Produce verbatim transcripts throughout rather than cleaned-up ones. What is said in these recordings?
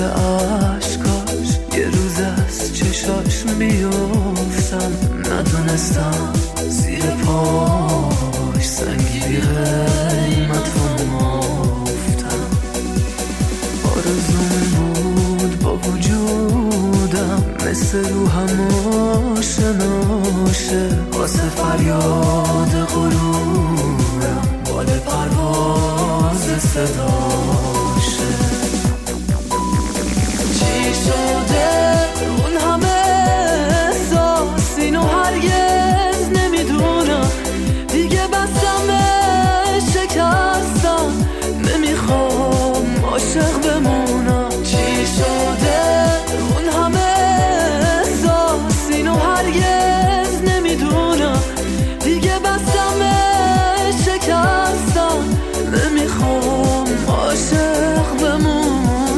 عشقاش یه روز از چشاش بیفتم، ندونستم زیر پاش سنگی بی قیمت و مفتم. آرزون بود با وجودم مثل روحم آشناشه، واسه فریاد غرورم بال پرواز صداشه. چی شده اون همه احساس، اینو هرگز نمیدونم، دیگه بسمه شکستم، نمیخوام عاشق بمونم. چی شده اون همه احساس، اینو هرگز نمیدونم، دیگه بسمه شکستم، نمیخوام عاشق بمونم.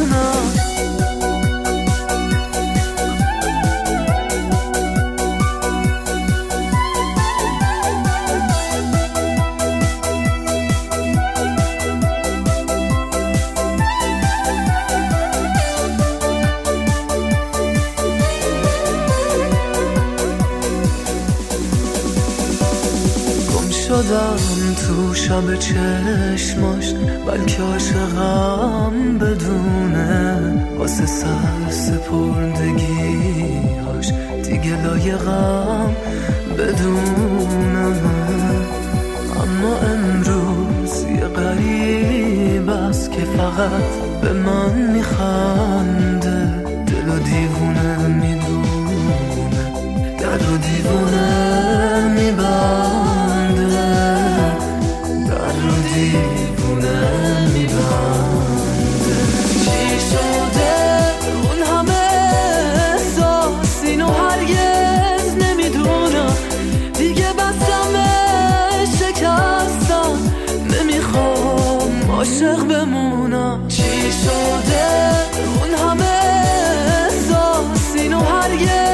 شدم تو شب چشماش، بلکه عاشقم بدونه، واسه سر سپردگیاش دیگه لایقم بدونه. اما امروز یه غریب است که فقط به من میخنده، دل و دیوونه میدونه، در و دیوونه میبنده، در و دیوونه میبنده. چی شده اون همه احساس، اینو هرگز نمیدونم، دیگه بسمه شکستم، نمیخوام عاشق بمونم. چی شده اون همه احساس، اینو هرگز